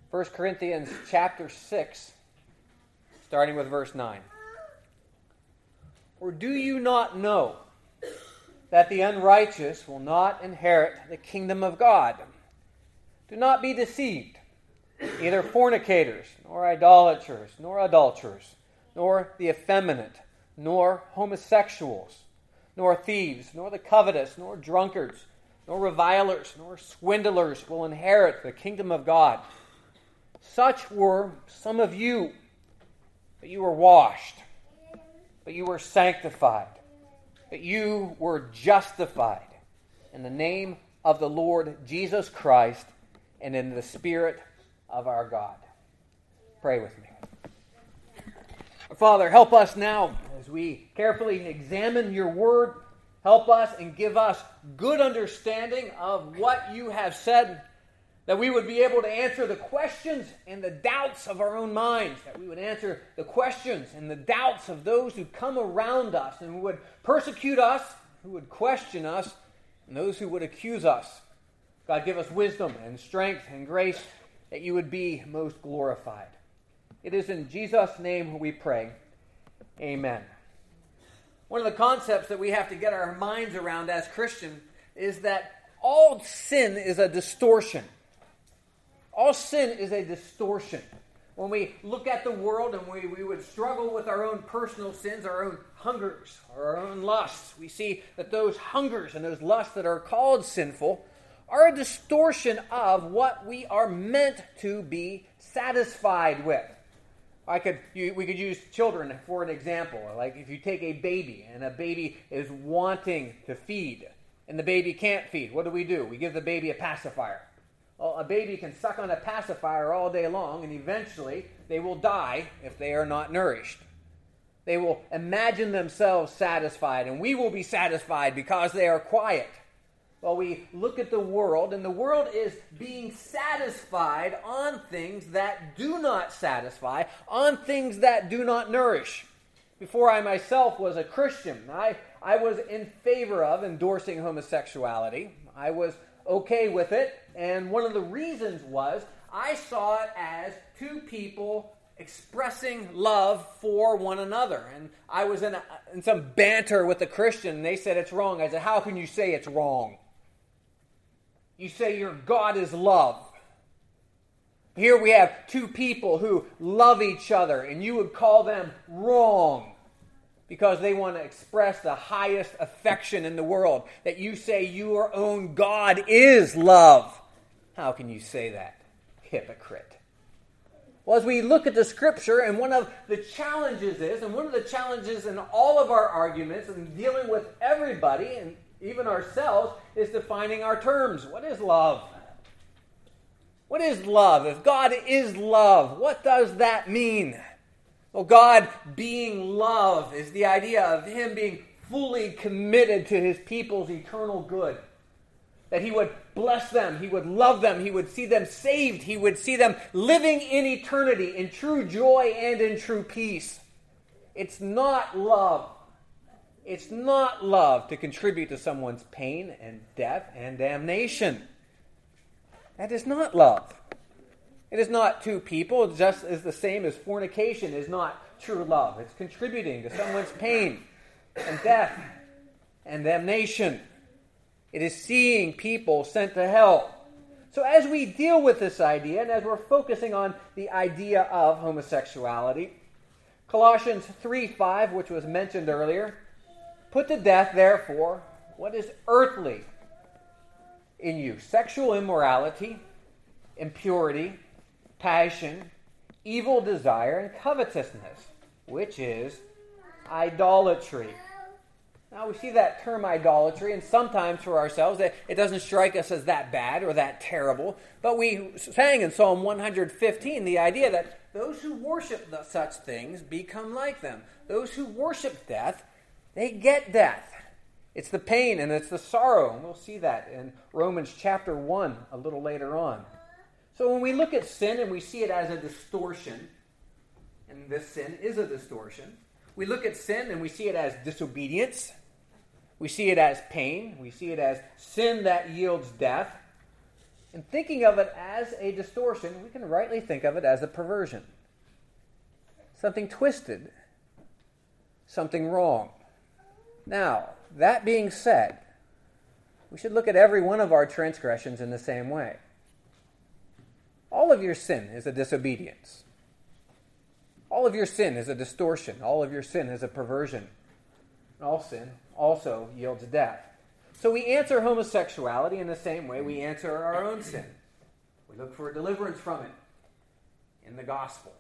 1 Corinthians chapter 6, starting with verse 9. Or do you not know that the unrighteous will not inherit the kingdom of God? Do not be deceived. Neither fornicators, nor idolaters, nor adulterers, nor the effeminate, nor homosexuals, nor thieves, nor the covetous, nor drunkards, nor revilers, nor swindlers will inherit the kingdom of God. Such were some of you, but you were washed, but you were sanctified, but you were justified in the name of the Lord Jesus Christ and in the Spirit of our God. Pray with me. Father, help us now as we carefully examine your word. Help us and give us good understanding of what you have said, that we would be able to answer the questions and the doubts of our own minds, that we would answer the questions and the doubts of those who come around us and who would persecute us, who would question us, and those who would accuse us. God, give us wisdom and strength and grace that you would be most glorified. It is in Jesus' name we pray. Amen. One of the concepts that we have to get our minds around as Christians is that all sin is a distortion. All sin is a distortion. When we look at the world and we would struggle with our own personal sins, our own hungers, or our own lusts, we see that those hungers and those lusts that are called sinful are a distortion of what we are meant to be satisfied with. We could use children for an example. Like if you take a baby and a baby is wanting to feed and the baby can't feed, what do? We give the baby a pacifier. Well, a baby can suck on a pacifier all day long and eventually they will die if they are not nourished. They will imagine themselves satisfied and we will be satisfied because they are quiet. Well, we look at the world, and the world is being satisfied on things that do not satisfy, on things that do not nourish. Before I myself was a Christian, I was in favor of endorsing homosexuality. I was okay with it, and one of the reasons was I saw it as two people expressing love for one another. And I was in some banter with a Christian, and they said it's wrong. I said, how can you say it's wrong? You say your God is love. Here we have two people who love each other, and you would call them wrong because they want to express the highest affection in the world, that you say your own God is love. How can you say that? Hypocrite. Well, as we look at the Scripture, and one of the challenges is, and one of the challenges in all of our arguments and dealing with everybody, and even ourselves, is defining our terms. What is love? What is love? If God is love, what does that mean? Well, God being love is the idea of Him being fully committed to His people's eternal good. That He would bless them, He would love them, He would see them saved, He would see them living in eternity, in true joy and in true peace. It's not love. It's not love to contribute to someone's pain and death and damnation. That is not love. It is not two people. It's just as the same as fornication is not true love. It's contributing to someone's pain and death and damnation. It is seeing people sent to hell. So as we deal with this idea, and as we're focusing on the idea of homosexuality, Colossians 3:5, which was mentioned earlier, put to death, therefore, what is earthly in you: sexual immorality, impurity, passion, evil desire, and covetousness, which is idolatry. Now, we see that term idolatry, and sometimes for ourselves, it doesn't strike us as that bad or that terrible. But we sang in Psalm 115 the idea that those who worship such things become like them. Those who worship death, they get death. It's the pain and it's the sorrow. And we'll see that in Romans chapter 1 a little later on. So when we look at sin and we see it as a distortion, and this sin is a distortion, we look at sin and we see it as disobedience. We see it as pain. We see it as sin that yields death. In thinking of it as a distortion, we can rightly think of it as a perversion. Something twisted, something wrong. Now, that being said, we should look at every one of our transgressions in the same way. All of your sin is a disobedience. All of your sin is a distortion. All of your sin is a perversion. And all sin also yields death. So we answer homosexuality in the same way we answer our own sin. We look for deliverance from it in the gospel.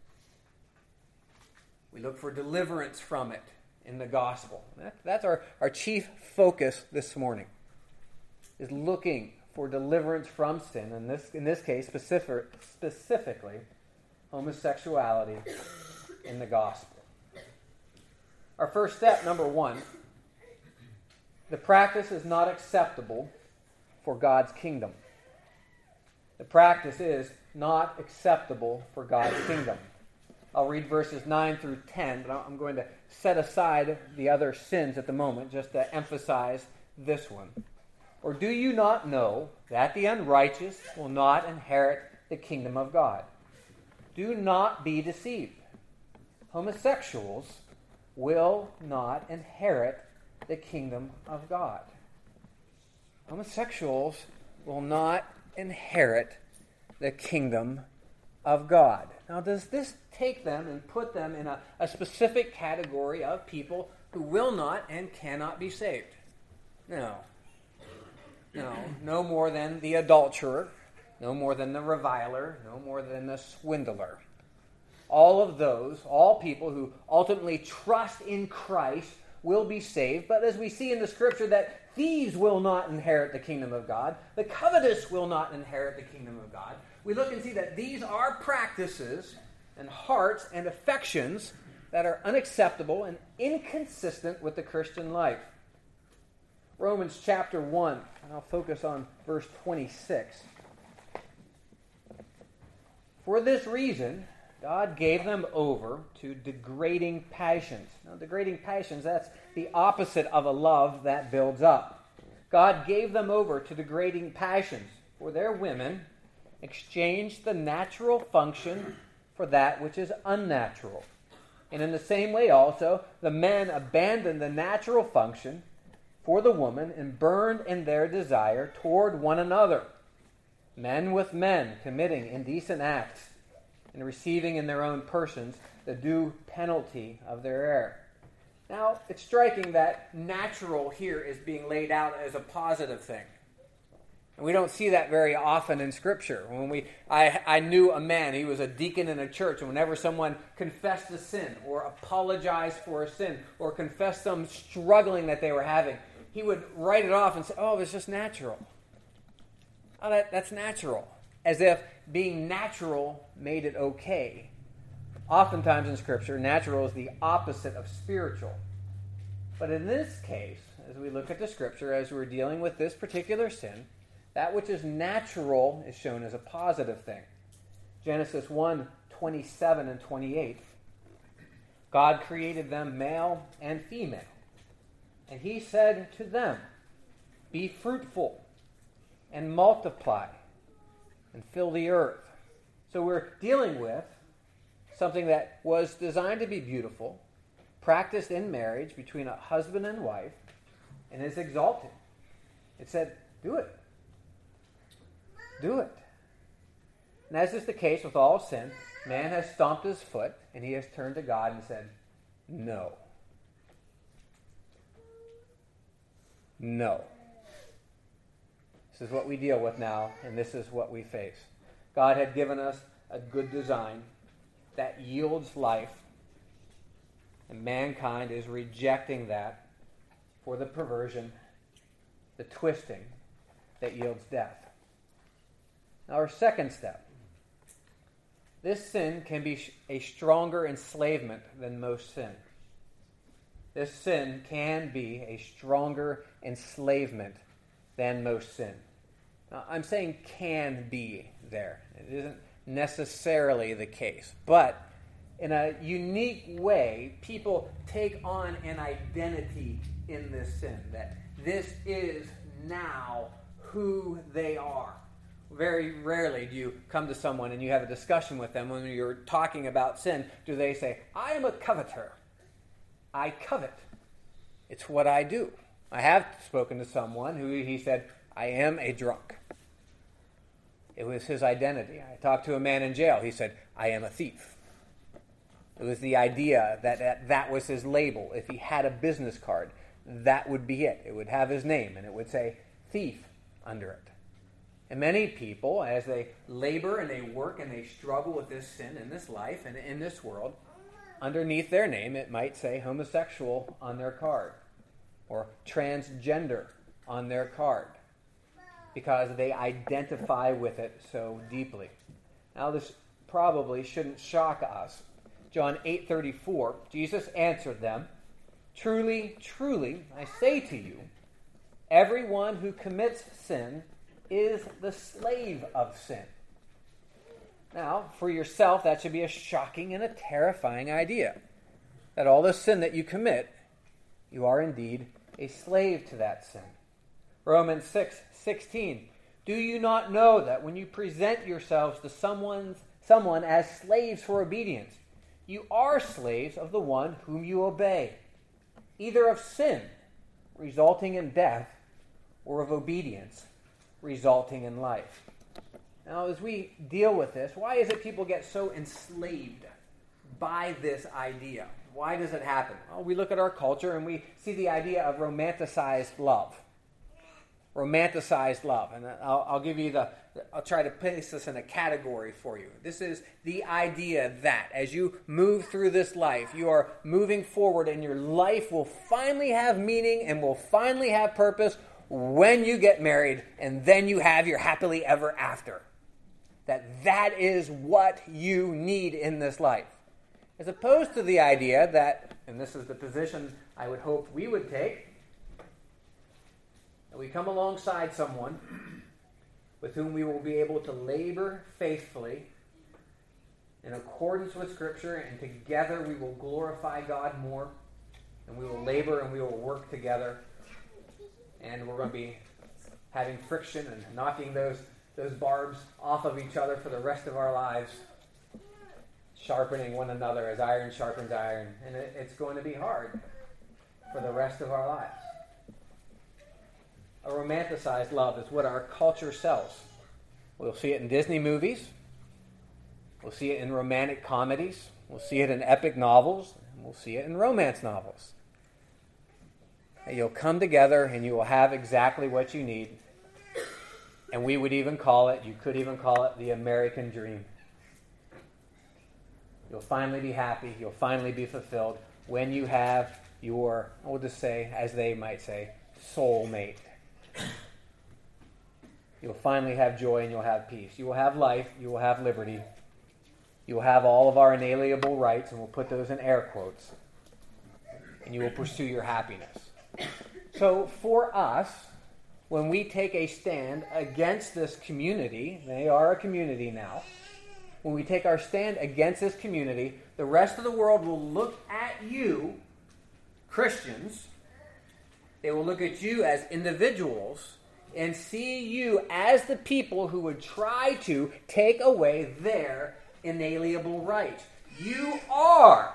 We look for deliverance from it in the gospel. That's our chief focus this morning, is looking for deliverance from sin, and in this case, specifically, homosexuality in the gospel. Our first step, number one, the practice is not acceptable for God's kingdom. The practice is not acceptable for God's kingdom. I'll read verses 9 through 10, but I'm going to set aside the other sins at the moment just to emphasize this one. Or do you not know that the unrighteous will not inherit the kingdom of God? Do not be deceived. Homosexuals will not inherit the kingdom of God. Homosexuals will not inherit the kingdom of God. Now, does this take them and put them in a specific category of people who will not and cannot be saved? No. No more than the adulterer, no more than the reviler, no more than the swindler. All people who ultimately trust in Christ will be saved. But as we see in the Scripture that thieves will not inherit the kingdom of God, the covetous will not inherit the kingdom of God, we look and see that these are practices and hearts and affections that are unacceptable and inconsistent with the Christian life. Romans chapter 1, and I'll focus on verse 26. For this reason, God gave them over to degrading passions. Now, degrading passions, that's the opposite of a love that builds up. God gave them over to degrading passions, for their women exchanged the natural function for that which is unnatural. And in the same way also, the men abandoned the natural function for the woman and burned in their desire toward one another, men with men committing indecent acts and receiving in their own persons the due penalty of their error. Now, it's striking that natural here is being laid out as a positive thing. And we don't see that very often in Scripture. I knew a man, he was a deacon in a church, and whenever someone confessed a sin or apologized for a sin or confessed some struggling that they were having, he would write it off and say, oh, it's just natural. Oh, that's natural. As if being natural made it okay. Oftentimes in Scripture, natural is the opposite of spiritual. But in this case, as we look at the Scripture, as we're dealing with this particular sin, that which is natural is shown as a positive thing. Genesis 1:27 and 28. God created them male and female. And he said to them, be fruitful and multiply and fill the earth. So we're dealing with something that was designed to be beautiful, practiced in marriage between a husband and wife, and is exalted. It said, do it. Do it. And as is the case with all sin, man has stomped his foot and he has turned to God and said, no. No. This is what we deal with now, and this is what we face. God had given us a good design that yields life, and mankind is rejecting that for the perversion, the twisting that yields death. Now, our second step. This sin can be a stronger enslavement than most sin. This sin can be a stronger enslavement than most sin. Now, I'm saying can be there. It isn't necessarily the case. But in a unique way, people take on an identity in this sin. That this is now who they are. Very rarely do you come to someone and you have a discussion with them when you're talking about sin. Do they say, I am a coveter. I covet. It's what I do. I have spoken to someone who he said, I am a drunk. It was his identity. I talked to a man in jail. He said, I am a thief. It was the idea that was his label. If he had a business card, that would be it. It would have his name, and it would say thief under it. And many people, as they labor and they work and they struggle with this sin in this life and in this world, underneath their name it might say homosexual on their card or transgender on their card because they identify with it so deeply. Now this probably shouldn't shock us. John 8:34, Jesus answered them, Truly, truly, I say to you, everyone who commits sin is the slave of sin. Now, for yourself, that should be a shocking and a terrifying idea. That all the sin that you commit, you are indeed a slave to that sin. Romans 6:16, Do you not know that when you present yourselves to someone as slaves for obedience, you are slaves of the one whom you obey, either of sin, resulting in death, or of obedience, resulting in life. Now, as we deal with this, why is it people get so enslaved by this idea? Why does it happen? Well, we look at our culture and we see the idea of romanticized love. Romanticized love. And I'll give you I'll try to place this in a category for you. This is the idea that as you move through this life, you are moving forward and your life will finally have meaning and will finally have purpose when you get married and then you have your happily ever after. That is what you need in this life. As opposed to the idea that, and this is the position I would hope we would take, that we come alongside someone with whom we will be able to labor faithfully in accordance with Scripture, and together we will glorify God more, and we will labor and we will work together, and we're going to be having friction and knocking those barbs off of each other for the rest of our lives, sharpening one another as iron sharpens iron, and it's going to be hard for the rest of our lives. A romanticized love is what our culture sells. We'll see it in Disney movies. We'll see it in romantic comedies. We'll see it in epic novels. And we'll see it in romance novels. And you'll come together and you will have exactly what you need. And you could even call it the American dream. You'll finally be happy. You'll finally be fulfilled when you have your, we'll just say, as they might say, soulmate. You'll finally have joy and you'll have peace. You will have life. You will have liberty. You will have all of our inalienable rights, and we'll put those in air quotes. And you will pursue your happiness. So for us, when we take a stand against this community, they are a community now, when we take our stand against this community, the rest of the world will look at you, Christians, they will look at you as individuals and see you as the people who would try to take away their inalienable rights. You are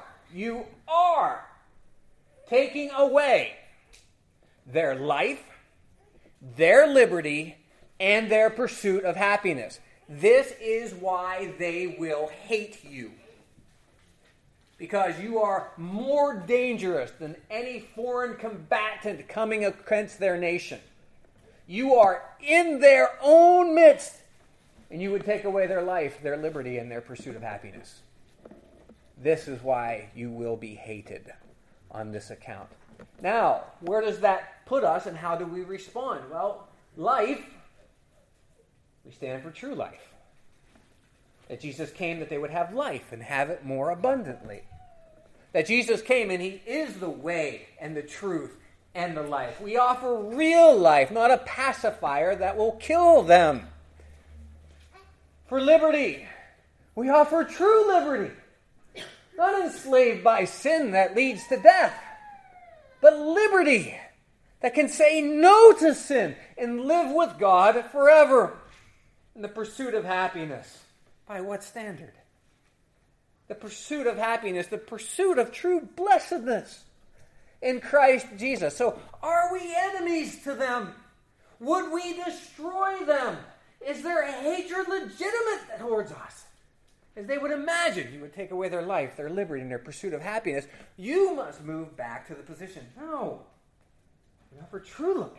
taking away their life, their liberty, and their pursuit of happiness. This is why they will hate you. Because you are more dangerous than any foreign combatant coming against their nation. You are in their own midst, and you would take away their life, their liberty, and their pursuit of happiness. This is why you will be hated on this account. Now, where does that put us, and how do we respond? Well, life, we stand for true life. That Jesus came that they would have life and have it more abundantly. That Jesus came and He is the way and the truth and the life. We offer real life, not a pacifier that will kill them. For liberty, we offer true liberty. Not enslaved by sin that leads to death, but liberty that can say no to sin and live with God forever. And the pursuit of happiness, by what standard? The pursuit of happiness, the pursuit of true blessedness in Christ Jesus. So are we enemies to them? Would we destroy them? Is their hatred legitimate towards us? As they would imagine you would take away their life, their liberty, and their pursuit of happiness. You must move back to the position. No. We offer true life,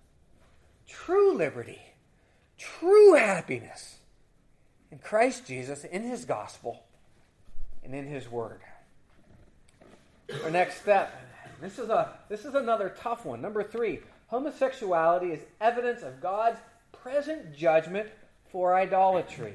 true liberty, true happiness in Christ Jesus, in his gospel, and in his word. Our next step, this is another tough one. Number 3, homosexuality is evidence of God's present judgment for idolatry.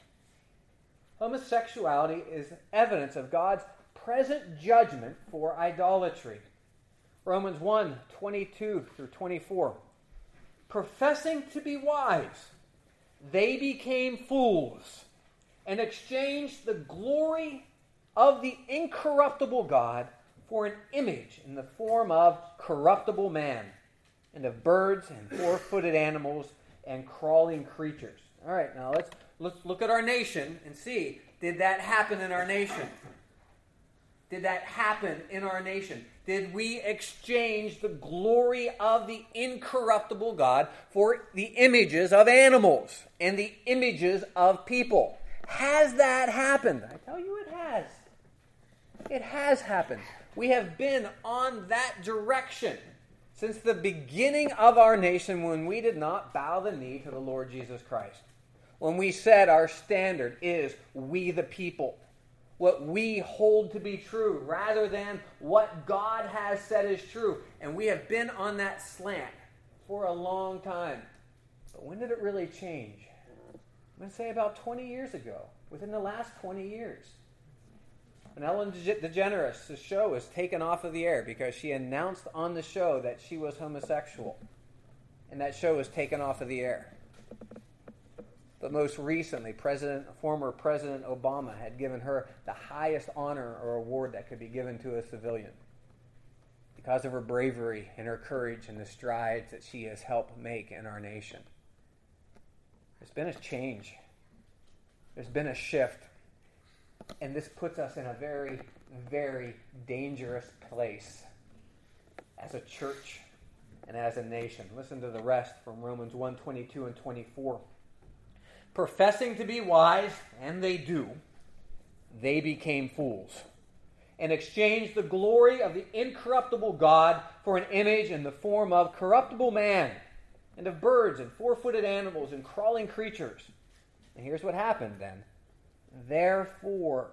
Homosexuality is evidence of God's present judgment for idolatry. Romans 1:22 through 24. Professing to be wise, they became fools and exchanged the glory of the incorruptible God for an image in the form of corruptible man, and of birds and four-footed animals and crawling creatures. All right, now let's look at our nation and see, did that happen in our nation? Did that happen in our nation? Did we exchange the glory of the incorruptible God for the images of animals and the images of people? Has that happened? I tell you it has. It has happened. We have been on that direction since the beginning of our nation, when we did not bow the knee to the Lord Jesus Christ. When we said our standard is we the people, what we hold to be true, rather than what God has said is true. And we have been on that slant for a long time. But when did it really change? I'm going to say about 20 years ago, within the last 20 years. When Ellen DeGeneres' show was taken off of the air because she announced on the show that she was homosexual. And that show was taken off of the air. But most recently, former President Obama had given her the highest honor or award that could be given to a civilian because of her bravery and her courage and the strides that she has helped make in our nation. There's been a change. There's been a shift. And this puts us in a very, very dangerous place as a church and as a nation. Listen to the rest from Romans 1:22 and 24. Professing to be wise, and they do, they became fools, and exchanged the glory of the incorruptible God for an image in the form of corruptible man, and of birds and four-footed animals and crawling creatures. And here's what happened then. Therefore,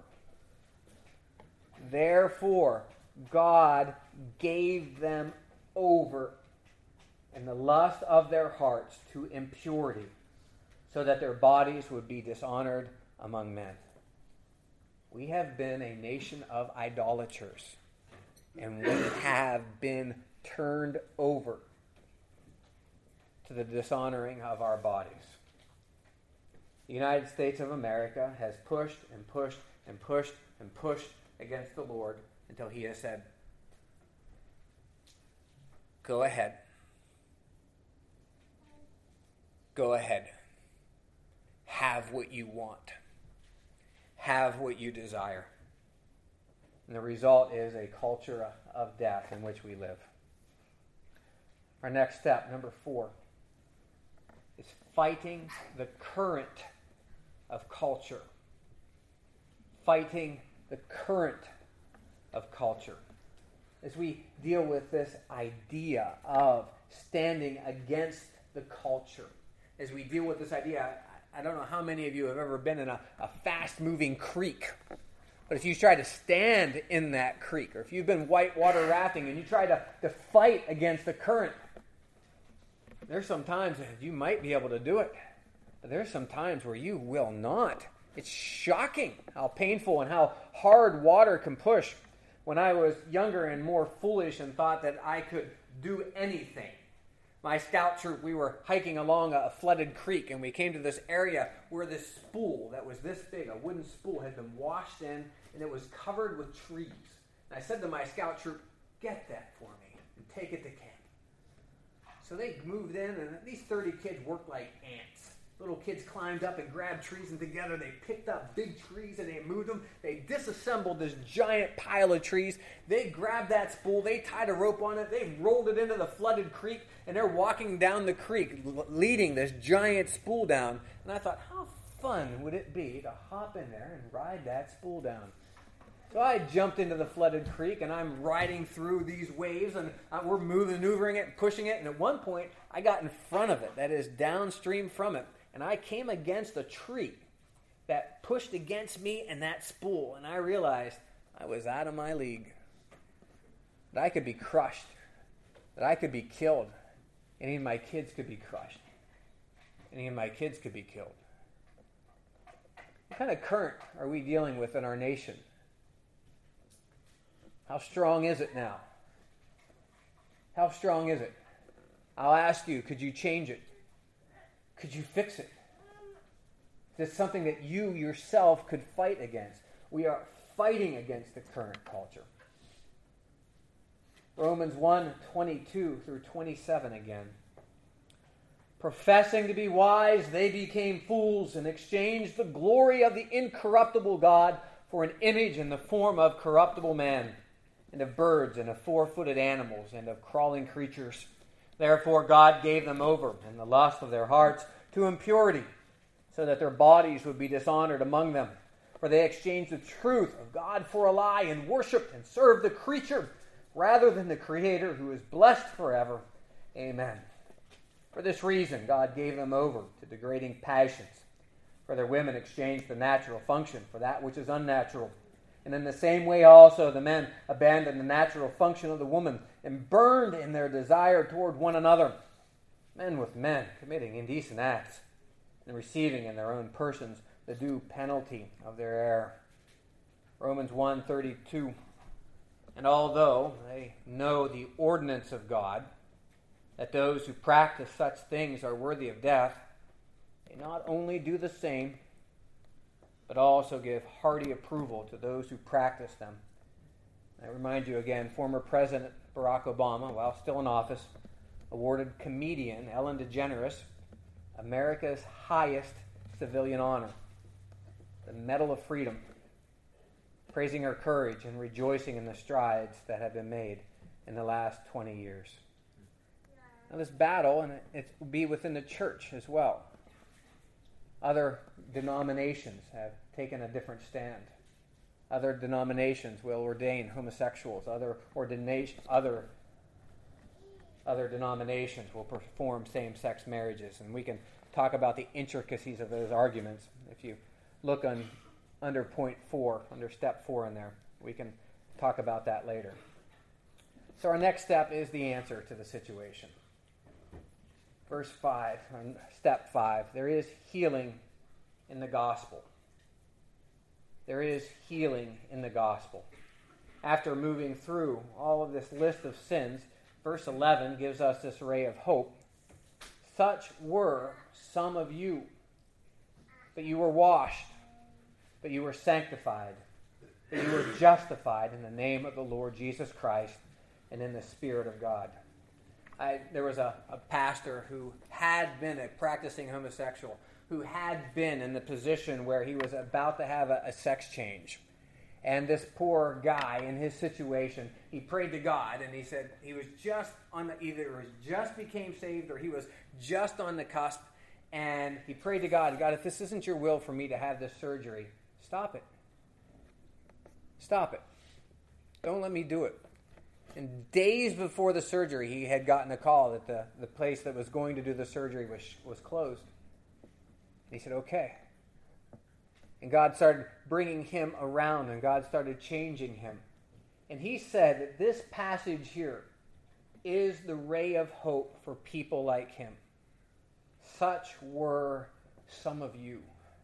God gave them over in the lust of their hearts to impurity, so that their bodies would be dishonored among men. We have been a nation of idolaters, and we have been turned over to the dishonoring of our bodies. The United States of America has pushed and pushed and pushed and pushed against the Lord until he has said, go ahead. Go ahead. Have what you want. Have what you desire. And the result is a culture of death in which we live. Our next step, number 4, is fighting the current of culture. Fighting the current of culture. As we deal with this idea of standing against the culture, as we deal with this idea, I don't know how many of you have ever been in a fast-moving creek. But if you try to stand in that creek, or if you've been whitewater rafting and you try to fight against the current, there's some times that you might be able to do it. But there's some times where you will not. It's shocking how painful and how hard water can push. When I was younger and more foolish and thought that I could do anything, my scout troop, we were hiking along a flooded creek, and we came to this area where this spool that was this big, a wooden spool, had been washed in, and it was covered with trees. And I said to my scout troop, get that for me and take it to camp. So they moved in, and these 30 kids worked like ants. Little kids climbed up and grabbed trees, and together they picked up big trees and they moved them. They disassembled this giant pile of trees. They grabbed that spool. They tied a rope on it. They rolled it into the flooded creek, and they're walking down the creek, leading this giant spool down. And I thought, how fun would it be to hop in there and ride that spool down? So I jumped into the flooded creek, and I'm riding through these waves, and we're maneuvering it, pushing it, and at one point, I got in front of it, that is downstream from it, and I came against a tree that pushed against me and that spool, and I realized I was out of my league, that I could be crushed, that I could be killed, and even my kids could be crushed, and even my kids could be killed. What kind of current are we dealing with in our nation? How strong is it now? How strong is it? I'll ask you, could you change it? Could you fix it? Is this something that you yourself could fight against? We are fighting against the current culture. Romans 1:22 through 27 again. Professing to be wise, they became fools and exchanged the glory of the incorruptible God for an image in the form of corruptible man, and of birds, and of four-footed animals, and of crawling creatures. Therefore God gave them over in the lust of their hearts to impurity, so that their bodies would be dishonored among them. For they exchanged the truth of God for a lie, and worshipped and served the creature rather than the Creator, who is blessed forever. Amen. For this reason God gave them over to degrading passions. For their women exchanged the natural function for that which is unnatural. And in the same way also the men abandoned the natural function of the woman and burned in their desire toward one another, men with men, committing indecent acts and receiving in their own persons the due penalty of their error. Romans 1:32. And although they know the ordinance of God, that those who practice such things are worthy of death, they not only do the same, but also give hearty approval to those who practice them. I remind you again, former President Barack Obama, while still in office, awarded comedian Ellen DeGeneres America's highest civilian honor, the Medal of Freedom, praising her courage and rejoicing in the strides that have been made in the last 20 years. Now this battle, and it will be within the church as well. Other denominations have taken a different stand. Other denominations will ordain homosexuals. Other denominations will perform same-sex marriages. And we can talk about the intricacies of those arguments. If you look under point 4, under step 4 in there, we can talk about that later. So our next step is the answer to the situation. Verse 5, step 5, there is healing in the gospel. There is healing in the gospel. After moving through all of this list of sins, verse 11 gives us this ray of hope. Such were some of you, but you were washed, but you were sanctified, but you were justified in the name of the Lord Jesus Christ and in the Spirit of God. There was a pastor who had been a practicing homosexual, who had been in the position where he was about to have a sex change. And this poor guy, in his situation, he prayed to God, and he said he was just either just became saved or he was just on the cusp, and he prayed to God, God, if this isn't your will for me to have this surgery, stop it. Stop it. Don't let me do it. And days before the surgery, he had gotten a call that the place that was going to do the surgery was closed. He said, okay. And God started bringing him around, and God started changing him. And he said that this passage here is the ray of hope for people like him. Such were some of you.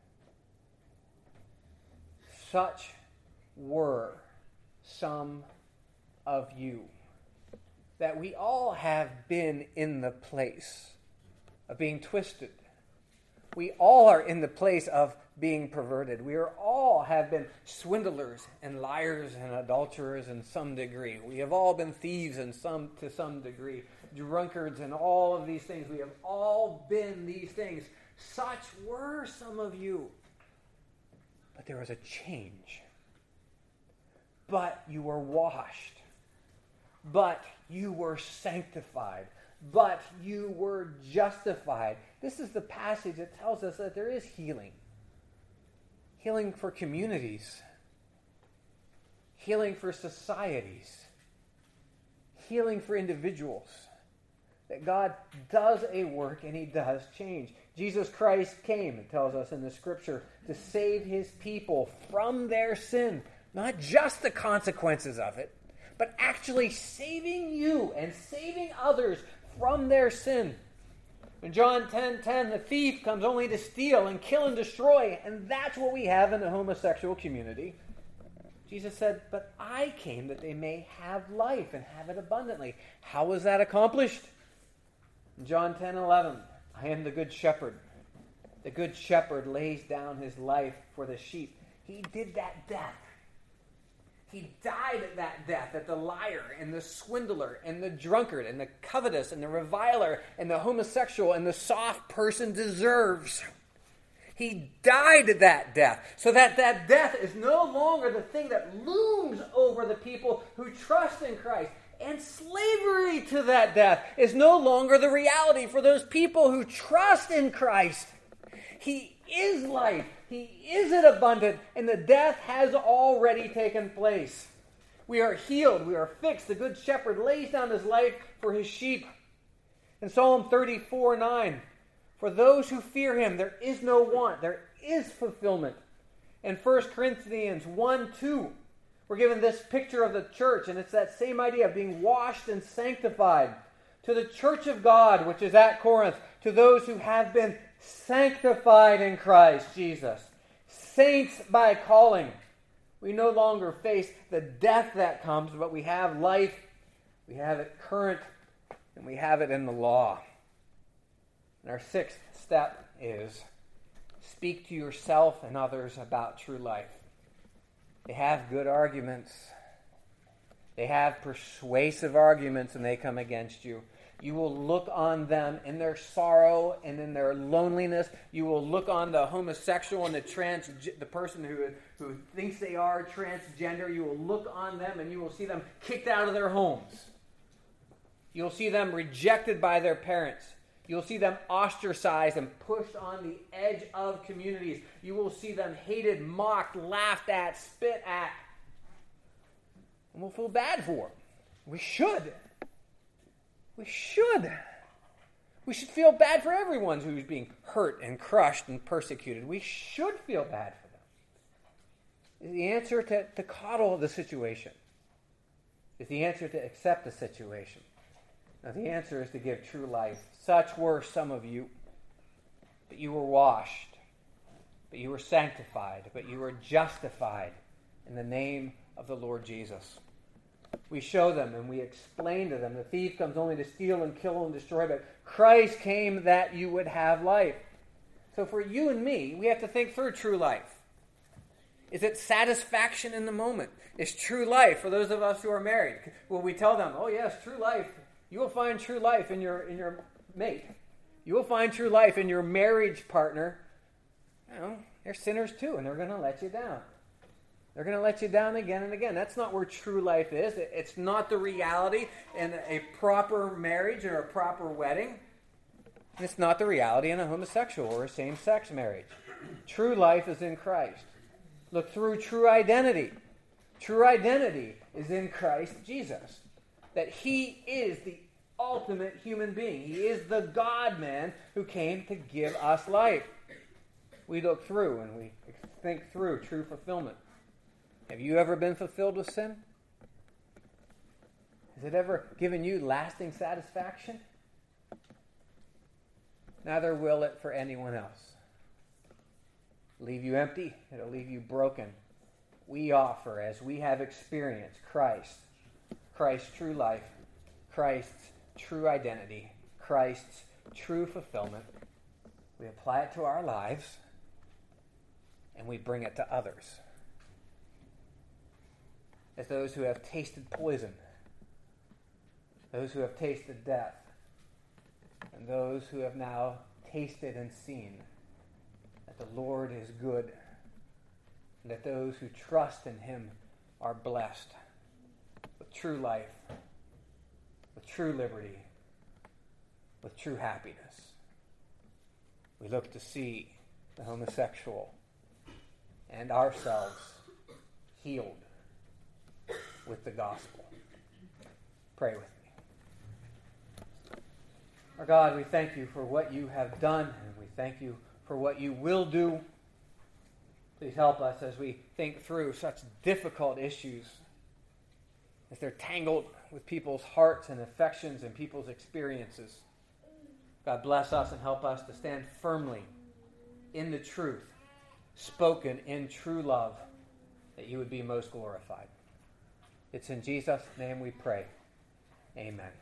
Such were some of you. That we all have been in the place of being twisted. We all are in the place of being perverted. We all have been swindlers and liars and adulterers in some degree. We have all been thieves to some degree. Drunkards and all of these things. We have all been these things. Such were some of you. But there was a change. But you were washed. But you were sanctified. But you were justified. This is the passage that tells us that there is healing. Healing for communities. Healing for societies. Healing for individuals. That God does a work and he does change. Jesus Christ came, it tells us in the scripture, to save his people from their sin. Not just the consequences of it, but actually saving you and saving others from their sin. In John 10:10, the thief comes only to steal and kill and destroy, and that's what we have in the homosexual community. Jesus said, but I came that they may have life and have it abundantly. How was that accomplished? In John 10:11, I am the good shepherd. The good shepherd lays down his life for the sheep. He did that death. He died at that death that the liar and the swindler and the drunkard and the covetous and the reviler and the homosexual and the soft person deserves. He died at that death so that that death is no longer the thing that looms over the people who trust in Christ. And slavery to that death is no longer the reality for those people who trust in Christ. He is life. He is it abundant, and the death has already taken place. We are healed. We are fixed. The good shepherd lays down his life for his sheep. In Psalm 34:9, for those who fear him, there is no want. There is fulfillment. In 1 Corinthians 1:2, we're given this picture of the church, and it's that same idea of being washed and sanctified. To the church of God, which is at Corinth, to those who have been sanctified in Christ Jesus, saints by calling. We no longer face the death that comes, but we have life, we have it current, and we have it in the law. And our sixth step is speak to yourself and others about true life. They have good arguments. They have persuasive arguments, and they come against you. You will look on them in their sorrow and in their loneliness. You will look on the homosexual and the person who thinks they are transgender. You will look on them and you will see them kicked out of their homes. You'll see them rejected by their parents. You'll see them ostracized and pushed on the edge of communities. You will see them hated, mocked, laughed at, spit at. And we'll feel bad for them. We should. We should. We should feel bad for everyone who's being hurt and crushed and persecuted. We should feel bad for them. Is the answer to coddle the situation? Is the answer to accept the situation? Now, the answer is to give true life. Such were some of you, but you were washed, but you were sanctified, but you were justified in the name of the Lord Jesus. We show them and we explain to them, the thief comes only to steal and kill and destroy, but Christ came that you would have life. So for you and me, we have to think through true life. Is it satisfaction in the moment? Is true life, for those of us who are married, will we tell them, oh yes, true life, you will find true life in your mate. You will find true life in your marriage partner. You know, they're sinners too, and they're going to let you down. They're going to let you down again and again. That's not where true life is. It's not the reality in a proper marriage or a proper wedding. It's not the reality in a homosexual or a same-sex marriage. True life is in Christ. Look through true identity. True identity is in Christ Jesus. That he is the ultimate human being. He is the God-man who came to give us life. We look through and we think through true fulfillment. Have you ever been fulfilled with sin? Has it ever given you lasting satisfaction? Neither will it for anyone else. Leave you empty, it'll leave you broken. We offer, as we have experienced Christ's true life, Christ's true identity, Christ's true fulfillment. We apply it to our lives, and we bring it to others. As those who have tasted poison, those who have tasted death, and those who have now tasted and seen that the Lord is good, and that those who trust in him are blessed with true life, with true liberty, with true happiness. We look to see the homosexual and ourselves healed with the gospel. Pray with me. Our God, we thank you for what you have done, and we thank you for what you will do. Please help us as we think through such difficult issues, as they're tangled with people's hearts and affections and people's experiences. God, bless us and help us to stand firmly in the truth, spoken in true love, that you would be most glorified. It's in Jesus' name we pray. Amen.